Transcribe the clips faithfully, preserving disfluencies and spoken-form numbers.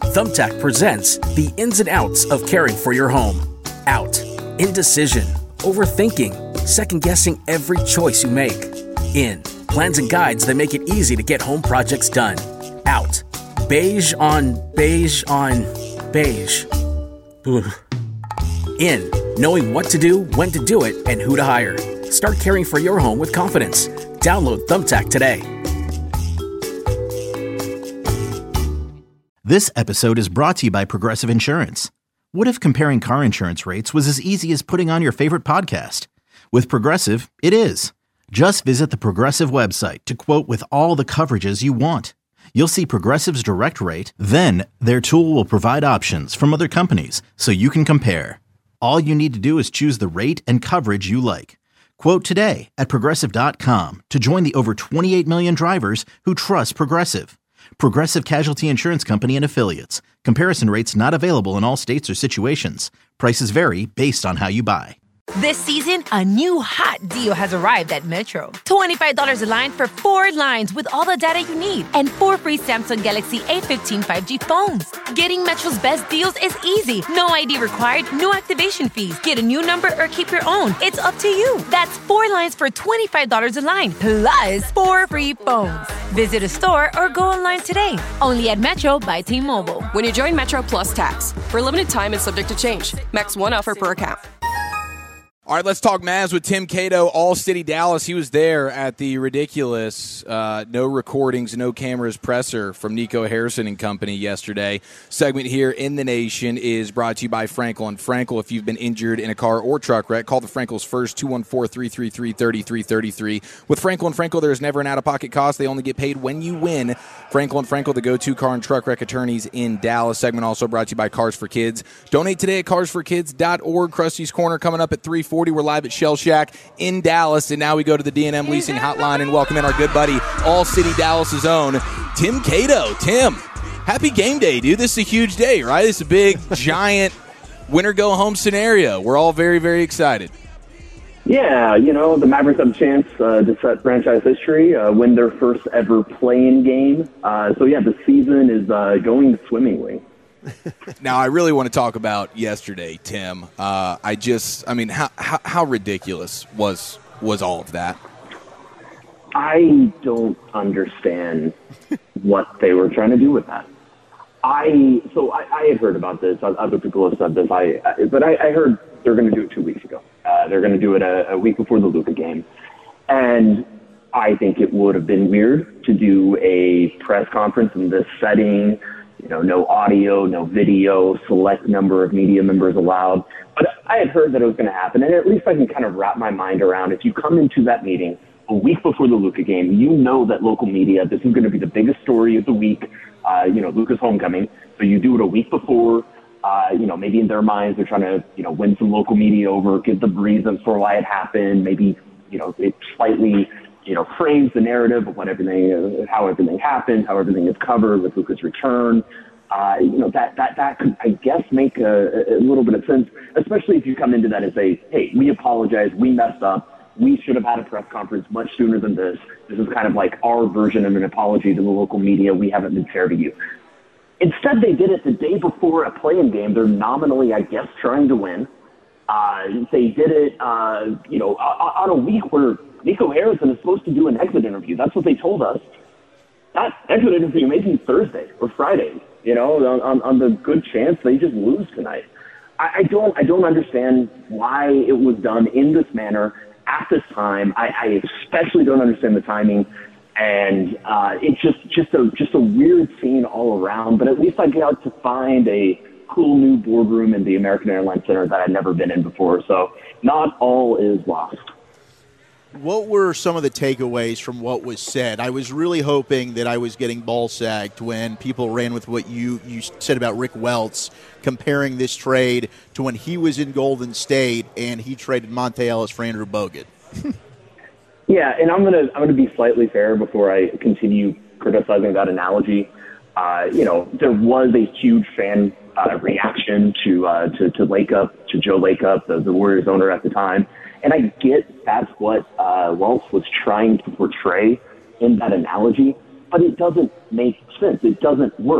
Thumbtack presents the ins and outs of caring for your home. Out. Indecision. Overthinking. Second-guessing every choice you make. In. Plans and guides that make it easy to get home projects done. Out. Beige on beige on beige. Ugh. In. Knowing what to do, when to do it, and who to hire. Start caring for your home with confidence. Download Thumbtack today. This episode is brought to you by Progressive Insurance. What if comparing car insurance rates was as easy as putting on your favorite podcast? With Progressive, it is. Just visit the Progressive website to quote with all the coverages you want. You'll see Progressive's direct rate, then their tool will provide options from other companies so you can compare. All you need to do is choose the rate and coverage you like. Quote today at Progressive dot com to join the over twenty-eight million drivers who trust Progressive. Progressive Casualty Insurance Company and Affiliates. Comparison rates not available in all states or situations. Prices vary based on how you buy. This season, a new hot deal has arrived at Metro. twenty-five dollars a line for four lines with all the data you need and four free Samsung Galaxy A fifteen five G phones. Getting Metro's best deals is easy. No I D required, no activation fees. Get a new number or keep your own. It's up to you. That's four lines for twenty-five dollars a line, plus four free phones. Visit a store or go online today. Only at Metro by T-Mobile. When you join Metro Plus Tax. For a limited time and subject to change. Max one offer per account. All right, let's talk Mavs with Tim Cato, All City Dallas. He was there at the ridiculous uh, no recordings, no cameras presser from Nico Harrison and company yesterday. Segment here in the Nation is brought to you by Frankel and Frankel. If you've been injured in a car or truck wreck, call the Frankels first, two one four, three three three, three three three three. With Frankel and Frankel, there is never an out-of-pocket cost. They only get paid when you win. Frankel and Frankel, the go-to car and truck wreck attorneys in Dallas. Segment also brought to you by Cars for Kids. Donate today at cars for kids dot org. Krusty's Corner coming up at three forty. We're live at Shell Shack in Dallas, and now we go to the D and M Leasing Hotline and welcome in our good buddy, All City Dallas's own, Tim Cato. Tim, happy game day, dude. This is a huge day, right? It's a big, giant winner-go-home scenario. We're all very, very excited. Yeah, you know, the Mavericks have a chance uh, to set franchise history, uh, win their first ever play-in game. Uh, so, yeah, the season is uh, going swimmingly. Now, I really want to talk about yesterday, Tim. Uh, I just, I mean, how, how how ridiculous was was all of that? I don't understand what they were trying to do with that. I so I, I had heard about this. Other people have said this. I, I but I, I heard they're going to do it two weeks ago. Uh, they're going to do it a, a week before the Luka game, and I think it would have been weird to do a press conference in this setting. You know, no audio, no video, select number of media members allowed. But I had heard that it was going to happen, and at least I can kind of wrap my mind around. If you come into that meeting a week before the Luka game, you know that local media, this is going to be the biggest story of the week, uh, you know, Luka's homecoming. So you do it a week before, uh, you know, maybe in their minds they're trying to, you know, win some local media over, give the reasons for why it happened, maybe, you know, it slightly, you know, frames the narrative of what everything, uh, how everything happened, how everything is covered with Luka's return. Uh, you know, that, that, that could, I guess, make a, a little bit of sense, especially if you come into that and say, hey, we apologize, we messed up, we should have had a press conference much sooner than this. This is kind of like our version of an apology to the local media. We haven't been fair to you. Instead, they did it the day before a play-in game. They're nominally, I guess, trying to win. Uh, they did it, uh, you know, on a week where Nico Harrison is supposed to do an exit interview. That's what they told us. That exit interview may be Thursday or Friday, you know, on, on the good chance they just lose tonight. I, I don't I don't understand why it was done in this manner at this time. I, I especially don't understand the timing. And uh, it's just, just, a, just a weird scene all around. But at least I got to find a cool new boardroom in the American Airlines Center that I'd never been in before. So not all is lost. What were some of the takeaways from what was said? I was really hoping that I was getting ball-sacked when people ran with what you, you said about Rick Welts, comparing this trade to when he was in Golden State and he traded Monte Ellis for Andrew Bogut. Yeah, and I'm gonna I'm gonna be slightly fair before I continue criticizing that analogy. Uh, you know, there was a huge fan uh, reaction to uh, to to Lakeup, to Joe Lakeup, the, the Warriors owner at the time. And I get that's what uh, Welts was trying to portray in that analogy, but it doesn't make sense. It doesn't work.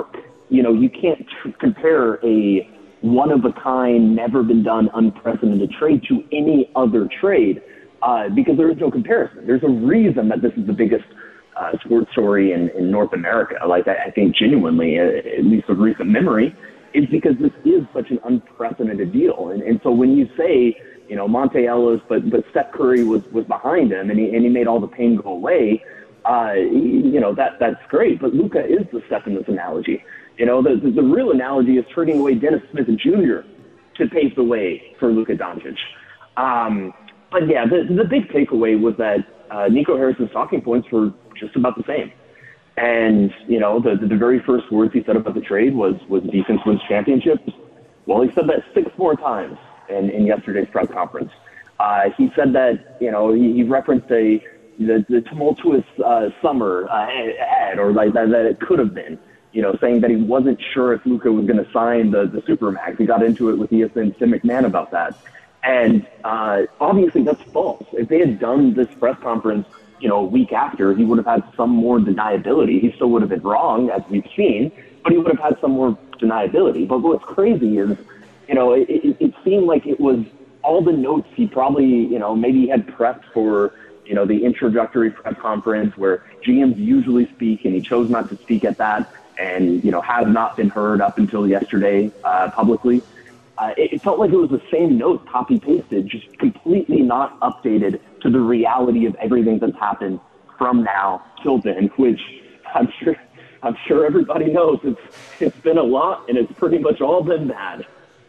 you know, you can't tr- compare a one-of-a-kind, never-been-done, unprecedented trade to any other trade uh, because there is no comparison. There's a reason that this is the biggest uh, sports story in, in North America. Like, I, I think genuinely, uh, at least of recent memory, is because this is such an unprecedented deal. And, and so when you say, you know, Monte Ellis, but but Steph Curry was, was behind him, and he and he made all the pain go away. Uh, you know, that that's great. But Luka is the Steph in this analogy. You know, the, the the real analogy is trading away Dennis Smith Junior to pave the way for Luka Doncic. Um, but yeah, the the big takeaway was that uh, Nico Harrison's talking points were just about the same. And you know, the the very first words he said about the trade was was defense wins championships. Well, he said that six more times in, in yesterday's press conference. Uh, he said that, you know, he, he referenced a the, the tumultuous uh, summer uh, ahead, or like that, that it could have been, you know, saying that he wasn't sure if Luka was going to sign the, the Supermax. He got into it with E S N Tim McMahon about that. And uh, obviously that's false. If they had done this press conference, you know, a week after, he would have had some more deniability. He still would have been wrong, as we've seen, but he would have had some more deniability. But what's crazy is, you know, it, it, it seemed like it was all the notes he probably, you know, maybe he had prepped for, you know, the introductory press conference where G Ms usually speak, and he chose not to speak at that, and, you know, has not been heard up until yesterday uh, publicly. Uh, it, it felt like it was the same note copy-pasted, just completely not updated to the reality of everything that's happened from now till then, which I'm sure I'm sure everybody knows it's it's been a lot, and it's pretty much all been bad.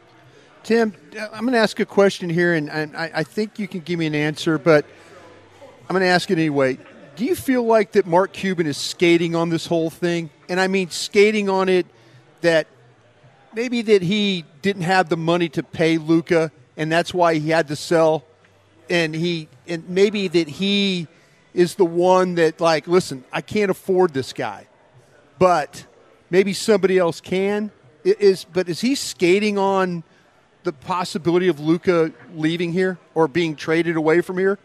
Tim, I'm going to ask a question here, and, and I, I think you can give me an answer, but I'm going to ask it anyway. Do you feel like that Mark Cuban is skating on this whole thing? And I mean skating on it that maybe that he didn't have the money to pay Luka, and that's why he had to sell, and he and maybe that he is the one that, like, listen, I can't afford this guy, but maybe somebody else can. It is, but is he skating on the possibility of Luka leaving here or being traded away from here?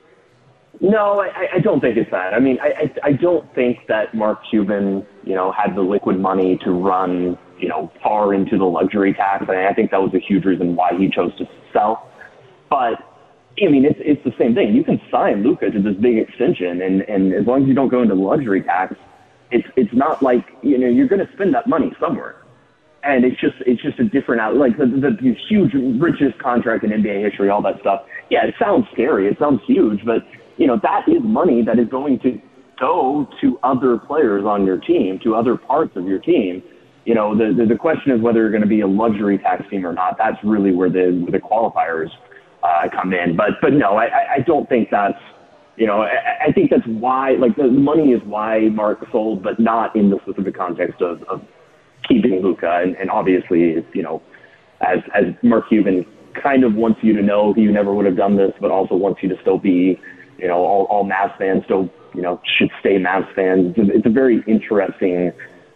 No, I, I don't think it's that. I mean, I, I, I don't think that Mark Cuban, you know, had the liquid money to run, you know, far into the luxury tax. I, I think that was a huge reason why he chose to sell. But, I mean, it's it's the same thing. You can sign Luka to this big extension, and, and as long as you don't go into luxury tax, it's it's not like, you know, you're going to spend that money somewhere. And it's just it's just a different out like the, the, the huge richest contract in N B A history, all that stuff. Yeah, it sounds scary. It sounds huge, but you know that is money that is going to go to other players on your team, to other parts of your team. You know, the the, the question is whether you're going to be a luxury tax team or not. That's really where the where the qualifiers uh, come in. But but no, I, I don't think that's you know I, I think that's why like the money is why Mark sold, but not in the specific context of. of keeping Luka, and, and obviously, you know, as as Mark Cuban kind of wants you to know, he never would have done this, but also wants you to still be, you know, all, all Mavs fans still, you know, should stay Mavs fans. It's a, it's a very interesting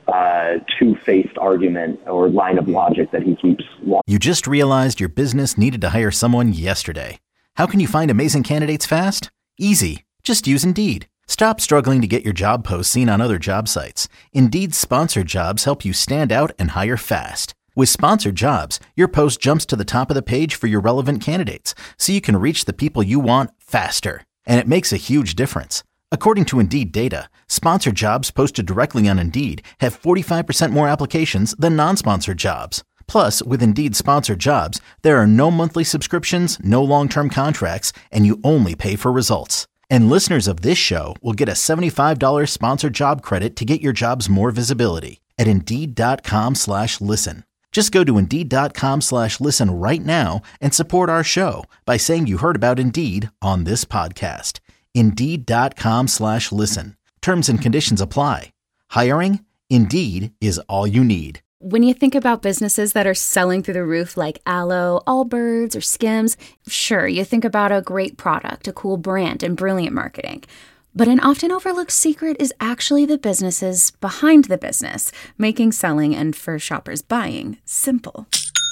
uh, two-faced argument or line of logic that he keeps. You just realized your business needed to hire someone yesterday. How can you find amazing candidates fast? Easy. Just use Indeed. Stop struggling to get your job posts seen on other job sites. Indeed's sponsored jobs help you stand out and hire fast. With sponsored jobs, your post jumps to the top of the page for your relevant candidates, so you can reach the people you want faster. And it makes a huge difference. According to Indeed data, sponsored jobs posted directly on Indeed have forty-five percent more applications than non-sponsored jobs. Plus, with Indeed sponsored jobs, there are no monthly subscriptions, no long-term contracts, and you only pay for results. And listeners of this show will get a seventy-five dollars sponsored job credit to get your jobs more visibility at Indeed.com slash listen. Just go to Indeed.com slash listen right now and support our show by saying you heard about Indeed on this podcast. Indeed.com slash listen. Terms and conditions apply. Hiring? Indeed is all you need. When you think about businesses that are selling through the roof like Aloe, Allbirds, or Skims, sure, you think about a great product, a cool brand, and brilliant marketing. But an often overlooked secret is actually the businesses behind the business, making selling and, for shoppers, buying simple.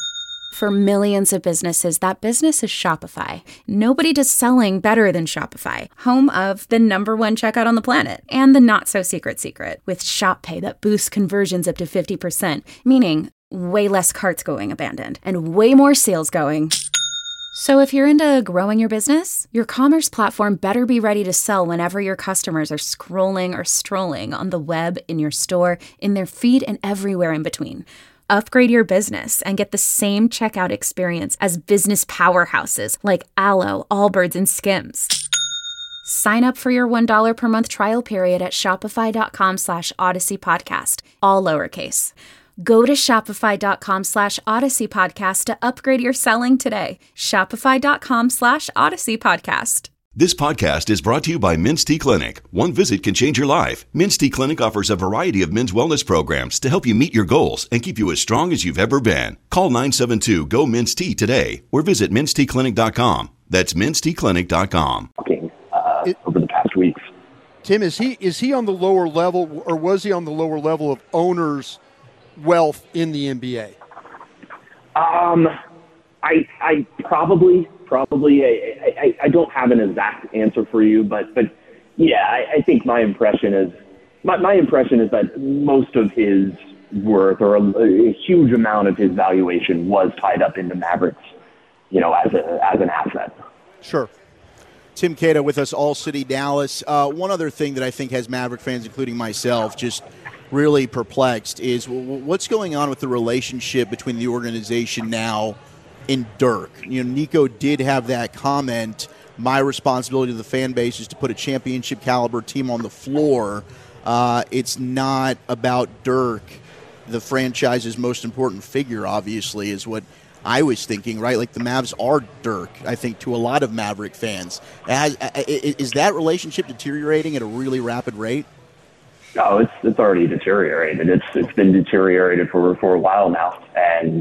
For millions of businesses, that business is Shopify. Nobody does selling better than Shopify, home of the number one checkout on the planet and the not-so-secret secret with Shop Pay that boosts conversions up to fifty percent, meaning way less carts going abandoned and way more sales going. So if you're into growing your business, your commerce platform better be ready to sell whenever your customers are scrolling or strolling on the web, in your store, in their feed, and everywhere in between. Upgrade your business and get the same checkout experience as business powerhouses like Alo, Allbirds, and Skims. Sign up for your one dollar per month trial period at shopify.com slash Odyssey Podcast, all lowercase. Go to shopify.com slash Odyssey Podcast to upgrade your selling today. Shopify.com slash Odyssey Podcast. This podcast is brought to you by Men's T Clinic. One visit can change your life. Men's T Clinic offers a variety of men's wellness programs to help you meet your goals and keep you as strong as you've ever been. Call nine seven two, G O, Men's T today or visit men's t clinic dot com. That's men's t clinic dot com. Uh, it, over the past weeks. Tim, is he is he on the lower level, or was he on the lower level of owners' wealth in the N B A? Um, I I probably. Probably, I, I, I don't have an exact answer for you, but but yeah, I, I think my impression is my, my impression is that most of his worth, or a, a huge amount of his valuation, was tied up in the Mavericks, you know, as a as an asset. Sure. Tim Cato with us, All City Dallas. Uh, one other thing that I think has Maverick fans, including myself, just really perplexed is what's going on with the relationship between the organization now in Dirk. You know, Nico did have that comment, my responsibility to the fan base is to put a championship caliber team on the floor. Uh, it's not about Dirk, the franchise's most important figure, obviously, is what I was thinking, right? Like the Mavs are Dirk, I think, to a lot of Maverick fans. Has, is that relationship deteriorating at a really rapid rate? No, it's it's already deteriorated. It's it's been deteriorated for for a while now, and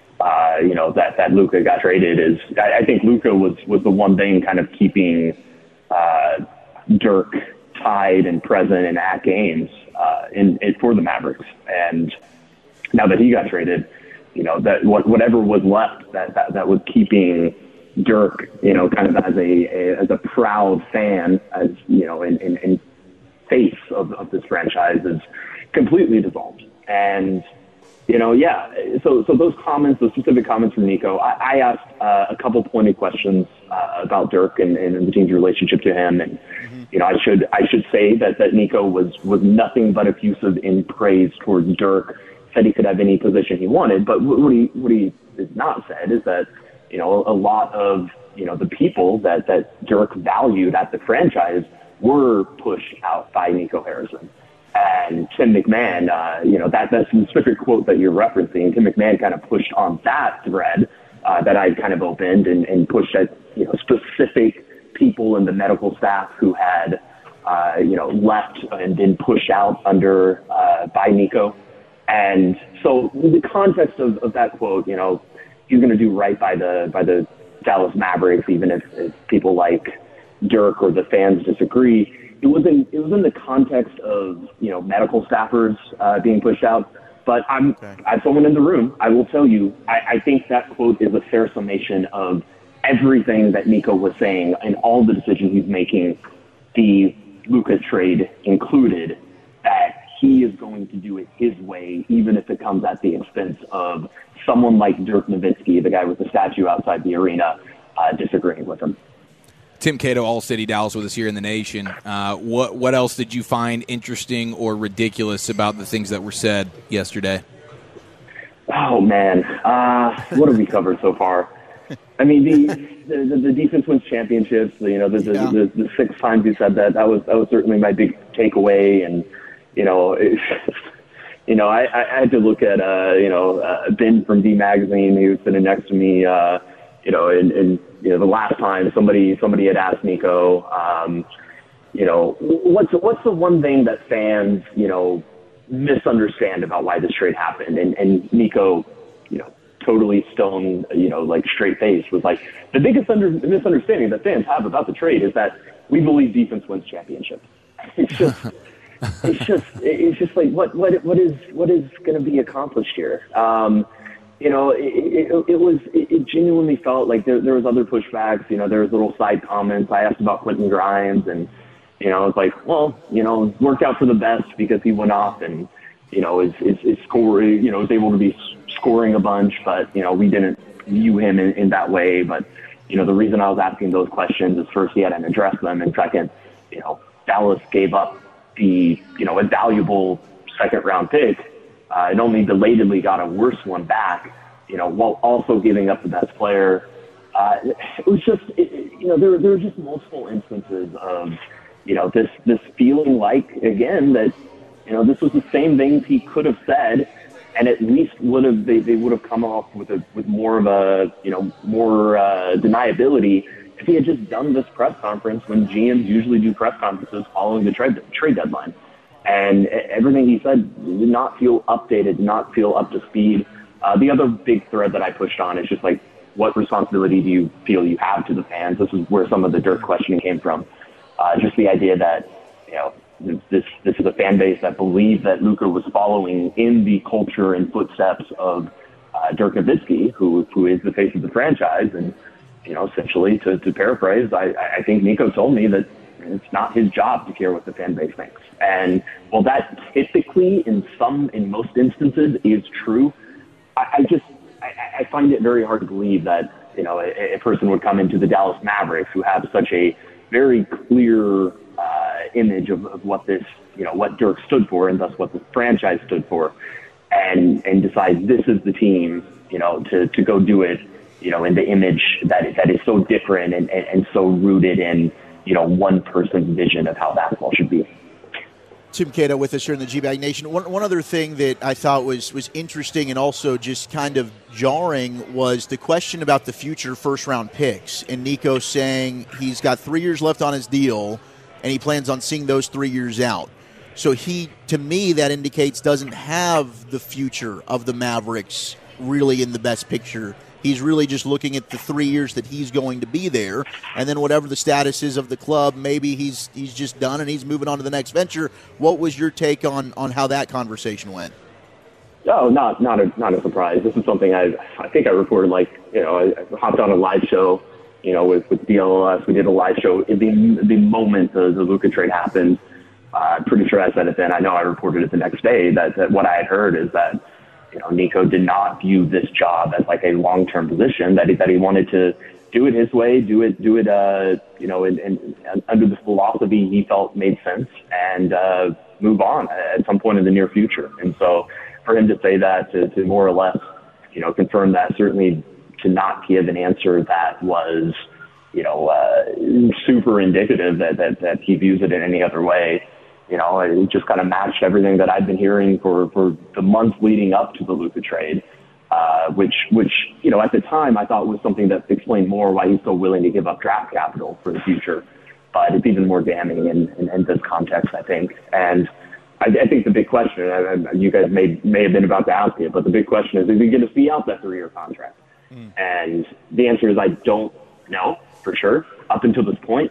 Uh, you know, that, that Luka got traded is, I, I think Luka was, was the one thing kind of keeping uh, Dirk tied and present and at games uh, in, in for the Mavericks. And now that he got traded, you know, that what, whatever was left that, that, that was keeping Dirk, you know, kind of as a, a as a proud fan, as, you know, in, in, in face of, of this franchise is completely dissolved. And You know, yeah. So, so those comments, those specific comments from Nico, I, I asked uh, a couple pointed questions uh, about Dirk and, and the team's relationship to him, and mm-hmm. you know, I should I should say that, that Nico was was nothing but effusive in praise towards Dirk. Said he could have any position he wanted, but what he what he has not said is that you know a lot of you know the people that that Dirk valued at the franchise were pushed out by Nico Harrison. And Tim McMahon, uh, you know, that, that specific quote that you're referencing, Tim McMahon kind of pushed on that thread uh, that I kind of opened and, and pushed at, you know, specific people in the medical staff who had, uh, you know, left and been pushed out under uh, by Nico. And so the context of, of that quote, you know, he's going to do right by the by the Dallas Mavericks, even if, if people like Dirk or the fans disagree. It was in it was in the context of you know medical staffers uh, being pushed out, but I'm okay. As someone in the room, I will tell you, I, I think that quote is a fair summation of everything that Nico was saying and all the decisions he's making, the Luka trade included. That he is going to do it his way, even if it comes at the expense of someone like Dirk Nowitzki, the guy with the statue outside the arena, uh, disagreeing with him. Tim Cato, All City Dallas, with us here in the Nation. Uh, what what else did you find interesting or ridiculous about the things that were said yesterday? Oh man, uh, what have we covered so far? I mean, the the, the defense wins championships. You know, the the, yeah. the the six times you said that that was that was certainly my big takeaway. And you know, it, you know, I, I had to look at uh, you know uh, Ben from D Magazine. He was sitting next to me. Uh, you know, and, and you know, the last time somebody somebody had asked Nico, um, you know, what's what's the one thing that fans, you know, misunderstand about why this trade happened? And, and Nico, you know, totally stone, you know, like straight face was like, the biggest under, misunderstanding that fans have about the trade is that we believe defense wins championships. It's just, it's just, it's just like what what what is what is going to be accomplished here? Um, you know, it, it, it was, it, it genuinely felt like there, there was other pushbacks. You know, there was little side comments. I asked about Quentin Grimes, and, you know, it's like, well, you know, it worked out for the best because he went off and, you know, is, is, is scoring, you know, was able to be scoring a bunch, but, you know, we didn't view him in, in that way. But, you know, the reason I was asking those questions is first, he hadn't addressed them. And second, you know, Dallas gave up the, you know, a valuable second round pick, uh, and only belatedly got a worse one back, you know, while also giving up the best player. Uh, it was just, it, you know, there, there were just multiple instances of, you know, this, this feeling like, again, that, you know, this was the same things he could have said, and at least would have, they, they would have come off with a, with more of a, you know, more uh, deniability if he had just done this press conference when G Ms usually do press conferences following the trade, trade deadline. And everything he said did not feel updated, did not feel up to speed. Uh, the other big thread that I pushed on is just like, what responsibility do you feel you have to the fans? This is where some of the Dirk questioning came from. Uh, just the idea that, you know, this this is a fan base that believed that Luka was following in the culture and footsteps of uh, Dirk Nowitzki, who who is the face of the franchise. And, you know, essentially, to, to paraphrase, I, I think Nico told me that it's not his job to care what the fan base thinks. And while that typically, in some, in most instances, is true, I, I just I, I find it very hard to believe that, you know, a, a person would come into the Dallas Mavericks who have such a very clear uh, image of, of what this, you know, what Dirk stood for, and thus what the franchise stood for, and and decide this is the team, you know, to, to go do it, you know, in the image that that is so different and, and, and so rooted in, you know, one person's vision of how basketball should be. Tim Cato with us here in the G-Bag Nation. One, one other thing that I thought was, was interesting and also just kind of jarring was the question about the future first-round picks, and Nico saying he's got three years left on his deal and he plans on seeing those three years out. So he, to me, that indicates doesn't have the future of the Mavericks really in the best picture. He's really just looking at the three years that he's going to be there, and then whatever the status is of the club, maybe he's he's just done and he's moving on to the next venture. What was your take on, on how that conversation went? Oh, not not a not a surprise. This is something I I think I reported, like, you know, I, I hopped on a live show, you know, with with D L S. We did a live show in the the moment the, the Luka trade happened. Uh, I'm pretty sure I said it then. I know I reported it the next day that, that what I had heard is that, you know, Nico did not view this job as like a long-term position, that he, that he wanted to do it his way, do it, do it, uh, you know, and, and under the philosophy he felt made sense, and uh, move on at some point in the near future. And so for him to say that, to, to more or less, you know, confirm that, certainly to not give an answer that was, you know, uh, super indicative that, that, that he views it in any other way. You know, it just kind of matched everything that I've been hearing for, for the months leading up to the Luka trade, uh, which, which, you know, at the time I thought was something that explained more why he's so willing to give up draft capital for the future. But it's even more damning in, in, in this context, I think. And I, I think the big question, I, I, you guys may, may have been about to ask it, but the big question is, is he going to see out that three-year contract? Mm. And the answer is I don't know for sure. Up until this point,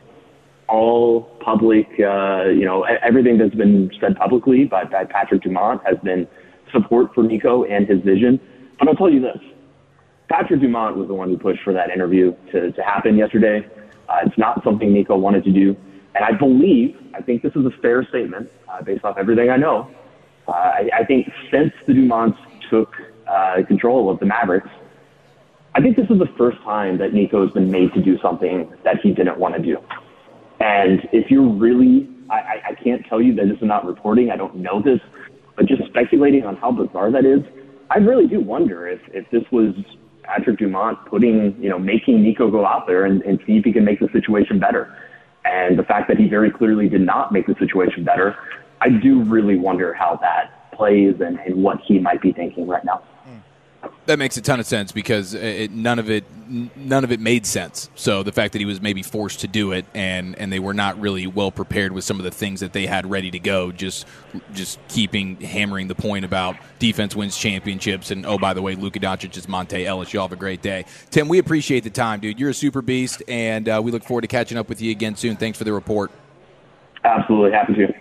all public, uh, you know, everything that's been said publicly by, by Patrick Dumont has been support for Nico and his vision. But I'll tell you this, Patrick Dumont was the one who pushed for that interview to, to happen yesterday. Uh, it's not something Nico wanted to do. And I believe, I think this is a fair statement, uh, based off everything I know. Uh, I, I think since the Dumonts took uh, control of the Mavericks, I think this is the first time that Nico has been made to do something that he didn't want to do. And if you're really, I, I can't tell you that this is not reporting, I don't know this, but just speculating on how bizarre that is, I really do wonder if, if this was Patrick Dumont putting, you know, making Nico go out there and, and see if he can make the situation better. And the fact that he very clearly did not make the situation better, I do really wonder how that plays and, and what he might be thinking right now. That makes a ton of sense because it, none of it none of it made sense. So the fact that he was maybe forced to do it and, and they were not really well prepared with some of the things that they had ready to go, just just keeping hammering the point about defense wins championships and, oh, by the way, Luka Doncic is Monte Ellis. You all have a great day. Tim, we appreciate the time, dude. You're a super beast, and uh, we look forward to catching up with you again soon. Thanks for the report. Absolutely. Happy to.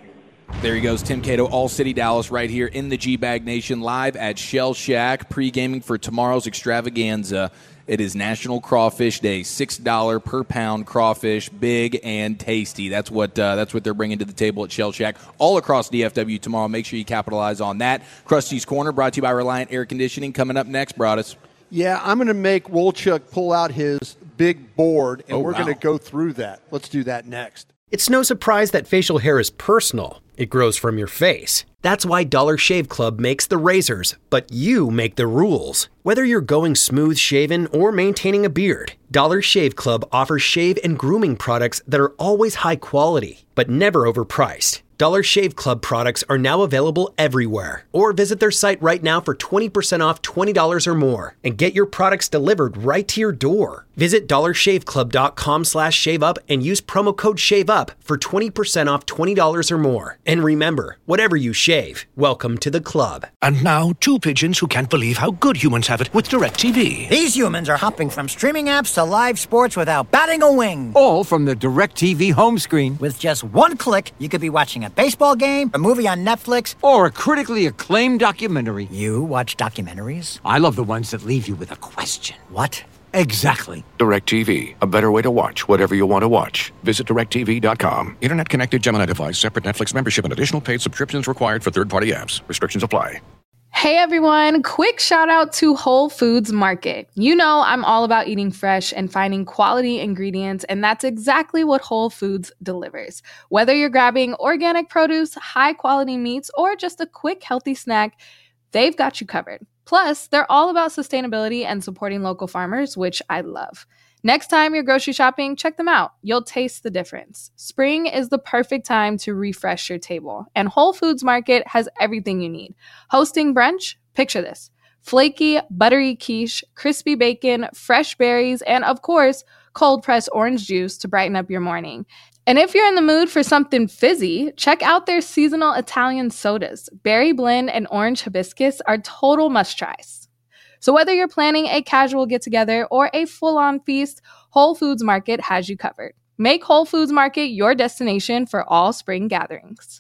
There he goes, Tim Cato, All City Dallas, right here in the G-Bag Nation, live at Shell Shack, pre-gaming for tomorrow's extravaganza. It is National Crawfish Day, six dollars per pound crawfish, big and tasty. That's what uh, that's what they're bringing to the table at Shell Shack all across D F W tomorrow. Make sure you capitalize on that. Krusty's Corner, brought to you by Reliant Air Conditioning, coming up next, Broadus. Yeah, I'm going to make Wolchuk pull out his big board, and oh, we're wow. going to go through that. Let's do that next. It's no surprise that facial hair is personal. It grows from your face. That's why Dollar Shave Club makes the razors, but you make the rules. Whether you're going smooth shaven or maintaining a beard, Dollar Shave Club offers shave and grooming products that are always high quality, but never overpriced. Dollar Shave Club products are now available everywhere. Or visit their site right now for twenty percent off twenty dollars or more and get your products delivered right to your door. Visit dollarshaveclub.com slash shave up and use promo code SHAVEUP for twenty percent off twenty dollars or more. And remember, whatever you shave, welcome to the club. And now, two pigeons who can't believe how good humans have it with DirecTV. These humans are hopping from streaming apps to live sports without batting a wing. All from the DirecTV home screen. With just one click, you could be watching a baseball game, a movie on Netflix, or a critically acclaimed documentary. You watch documentaries? I love the ones that leave you with a question. What? Exactly. DirecTV, a better way to watch whatever you want to watch. Visit direct T V dot com. Internet connected Gemini device, separate Netflix membership, and additional paid subscriptions required for third-party apps. Restrictions apply. Hey everyone, quick shout out to Whole Foods Market. You know I'm all about eating fresh and finding quality ingredients, and that's exactly what Whole Foods delivers. Whether you're grabbing organic produce, high quality meats, or just a quick healthy snack, they've got you covered. Plus, they're all about sustainability and supporting local farmers, which I love. Next time you're grocery shopping, check them out. You'll taste the difference. Spring is the perfect time to refresh your table, and Whole Foods Market has everything you need. Hosting brunch? Picture this. Flaky, buttery quiche, crispy bacon, fresh berries, and of course, cold-pressed orange juice to brighten up your morning. And if you're in the mood for something fizzy, check out their seasonal Italian sodas. Berry blend and orange hibiscus are total must-tries. So whether you're planning a casual get-together or a full-on feast, Whole Foods Market has you covered. Make Whole Foods Market your destination for all spring gatherings.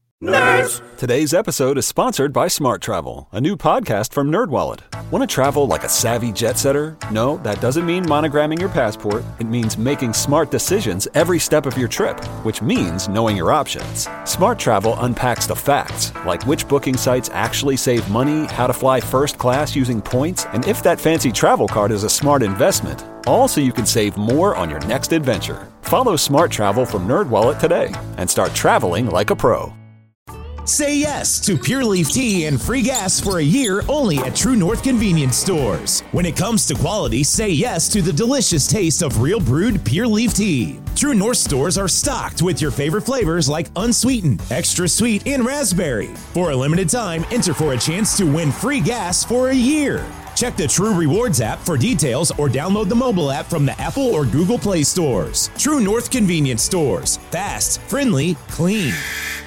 Nerds! Today's episode is sponsored by Smart Travel, a new podcast from NerdWallet. Want to travel like a savvy jet setter? No, that doesn't mean monogramming your passport. It means making smart decisions every step of your trip, which means knowing your options. Smart Travel unpacks the facts, like which booking sites actually save money, how to fly first class using points, and if that fancy travel card is a smart investment. All so you can save more on your next adventure. Follow Smart Travel from NerdWallet today and start traveling like a pro. Say yes to Pure Leaf Tea and free gas for a year only at True North Convenience Stores. When it comes to quality, say yes to the delicious taste of real brewed Pure Leaf Tea. True North stores are stocked with your favorite flavors like unsweetened, extra sweet, and raspberry. For a limited time, enter for a chance to win free gas for a year. Check the True Rewards app for details or download the mobile app from the Apple or Google Play stores. True North Convenience Stores. Fast, friendly, clean.